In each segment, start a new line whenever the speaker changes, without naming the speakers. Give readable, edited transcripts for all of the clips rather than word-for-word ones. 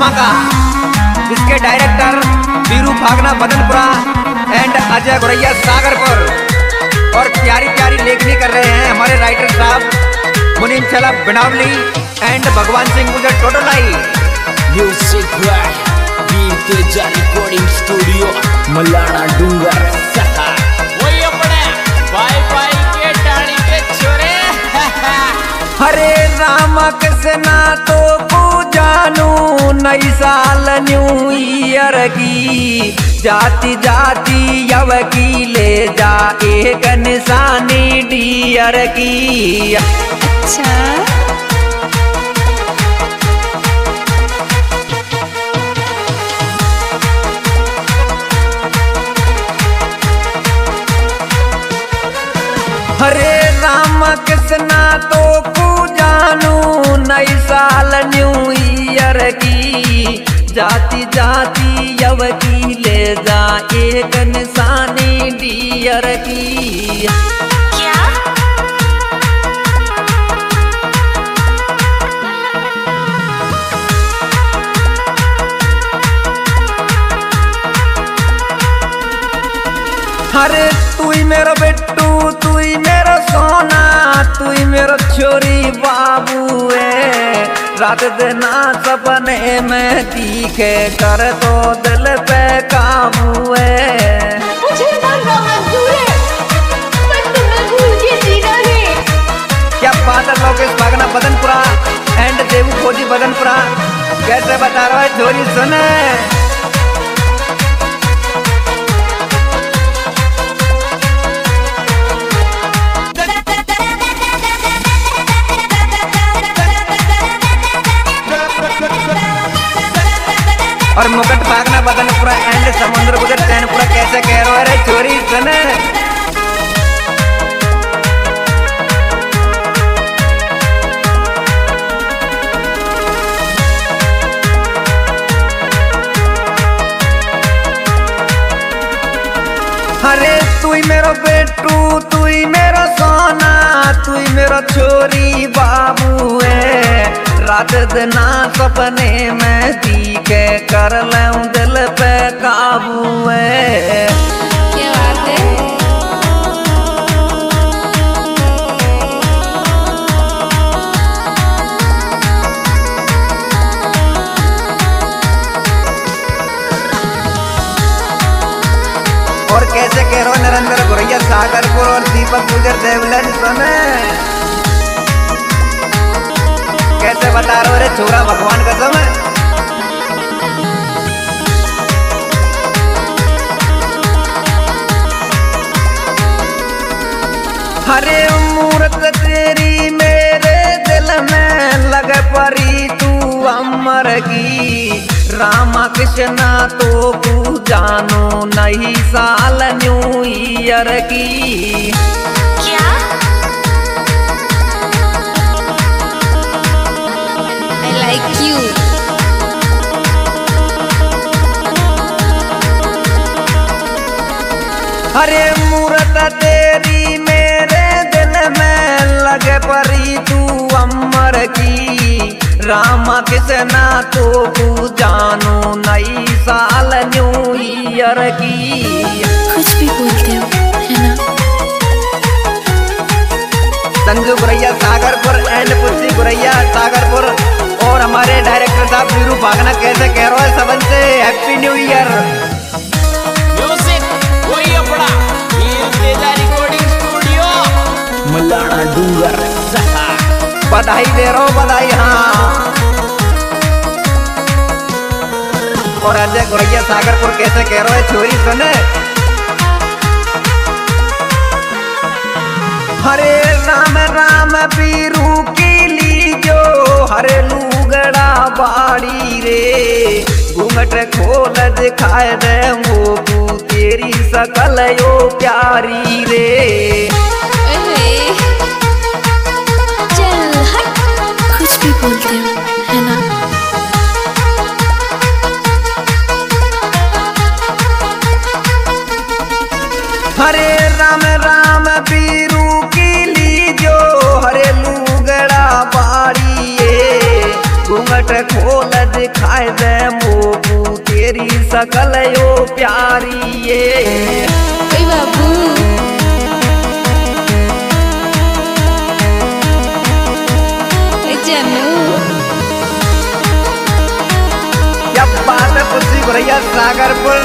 धमाका, जिसके director Veeru Phagna Badanpura and Ajay Guraiya Sagarpur और प्यारी प्यारी लेखनी कर रहे हैं हमारे राइटर साहब मुनीम चला बिनावली एंड भगवान सिंह गुजर टोटोलाई।
Music Veer Teja recording studio Malana Dungar सहा। वही अपने बाय बाय के डाली के छोरे।
हरे राम कृष्णा तो जानू नई साल न्यू ईयर की जाति जाति यव की ले जा एक निशानी डियर की।
अच्छा
हरे राम कृष्णा तो जानू नई साल न्यू ईयर की जाति जाति यव की ले जा एक निशानी डियर की।
क्या
अरे तू ही मेरा बिट्टू तू ही मेरा सोना तू ही मेरा छोरी बाबू है। रात दिन सपने में दिखे कर तो दिल पे काबू है।
मुझे मरना मंजूर है पर तुम्हें भूल के जीना है।
क्या बात है लोकेश भागना बदनपुरा एंड देवू खोजी बदनपुरा कैसे बता रहा है छोरी सुने। और मुकुट भागना बदनपुरा एंड समुद्र गुजर चैनपुरा कैसे कह रहे हो रे छोरी सुने। अरे तू ही मेरा बेटू तू ही मेरा सोना तू ही मेरा छोरी बाबू है। रात दिन सपने में दिखे कर लूं दिल पे काबू है।
क्या बात है
और कैसे कह रहे हो नरेंद्र गुरैया सागरपुर और दीपक गुजर देवलन सुने। कैसे बता रहे हो रे छोरा भगवान कसम है। हरे मूर्त तेरी मेरे दिल में लग परी तू अमर की। रामा कृष्णा तो तू जानो नई साल न्यू ईयर की।
क्या I like you
हरे मूर्त तेरी मेरे दिल में लगे परी तू अमर की। रामा कृष्णा तो तू जानो नई साल न्यू ईयर की।
कुछ भी बोलते हो है ना।
संजू गुरैया सागरपुर एंड पुष्टि गुरैया सागरपुर और हमारे डायरेक्टर साहब वीरू भागना कैसे कह रहे हो सबन से हैप्पी न्यू ईयर।
म्यूजिक वही अपना वीर तेजा रिकॉर्डिंग स्टूडियो मलाना डूंगर सहा।
बधाई दे रहा हूँ बधाई। हाँ और अजय गुरैया सागरपुर कैसे कह रहे हो छोरी सुने। हरे राम राम वीरू की ली जो हरे लूगड़ा बाड़ी रे। घूंघट खोल दिखाए दे मोबू तेरी सकल यो प्यारी रे।
चल हट कुछ भी बोलते हो है ना।
हरे राम राम वीरू की ली जो हरे लूगड़ा बाड़ी घूंघट खोल दिखाए दे मोकू तेरी सकल यो प्यारी ये
ओए बाबू ए जानू
क्या बात है पुत्री भैया सागरपुर।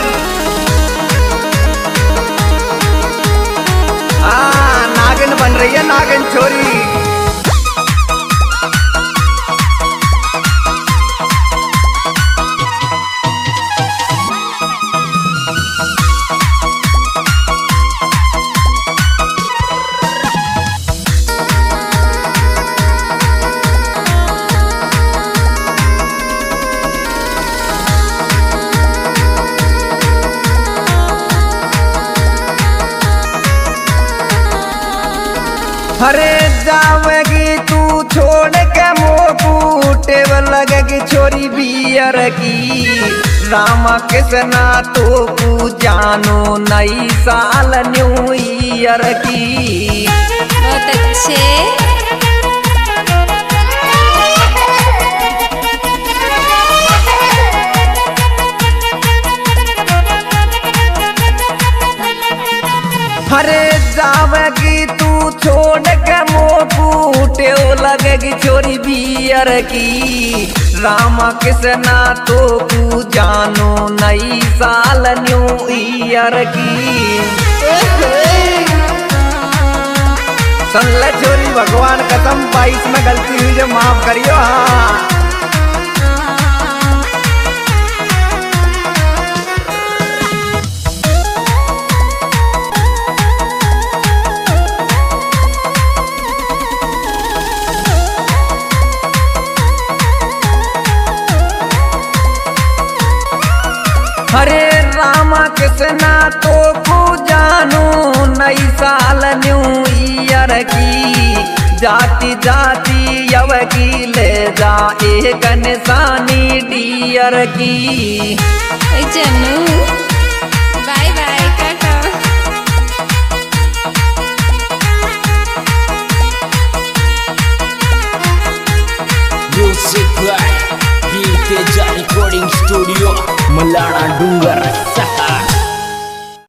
नागिन बन रही है नागिन छोरी। अरे जावेगी तू छोड़ के मोकू टेबल लगेगी छोरी बियर की। रामा कृष्णा तो कू जानो नई साल न्यू ईयर की।
बहुत अच्छे
अरे जावेगी तू छोड़ के मोकू टेव लगेगी छोरी बियर की। रामा कृष्णा तो कू जानो नई साल न्यू ईयर की। सुन ले छोरी भगवान कसम 22 में गलती हुई जो माफ करियो। हाँ हरे रामा कृष्णा तो को जानू नई साल न्यू ईयर की। जाती जाती यव की ले जा एक निशानी डियर की।
ए जानू bye bye tata
music by Veer Teja recording studio Malana Dungar सहा।